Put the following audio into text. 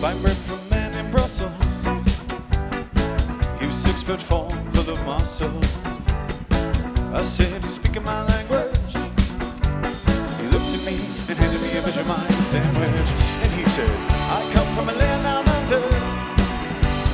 fine bread from a man in Brussels. He was 6'4", full of muscle. I said, "You speaking my language?" He looked at me and handed me a Vegemite sandwich, and he said,